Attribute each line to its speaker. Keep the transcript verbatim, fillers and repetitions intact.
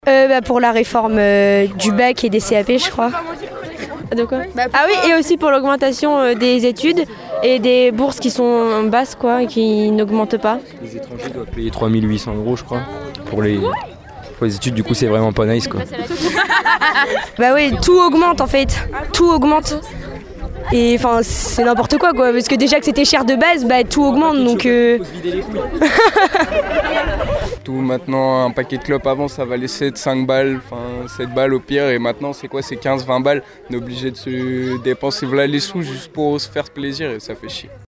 Speaker 1: euh, bah, Pour la réforme euh, du bac et des C A P, je crois.
Speaker 2: De quoi ? Ah oui, et aussi pour l'augmentation euh, des études et des bourses qui sont basses, quoi, et qui n'augmentent pas.
Speaker 3: Les étrangers doivent payer trois mille huit cents euros, je crois, pour les, pour les études. Du coup, c'est vraiment pas nice, quoi.
Speaker 1: Bah oui, tout augmente en fait, tout augmente. Et enfin, c'est n'importe quoi, quoi, parce que déjà que c'était cher de base, bah tout augmente, donc... Euh...
Speaker 4: Tout maintenant, un paquet de clopes avant, ça valait sept, cinq balles, enfin sept balles au pire, et maintenant c'est quoi, c'est quinze, vingt balles. On est obligé de se dépenser voilà les sous juste pour se faire plaisir et ça fait chier.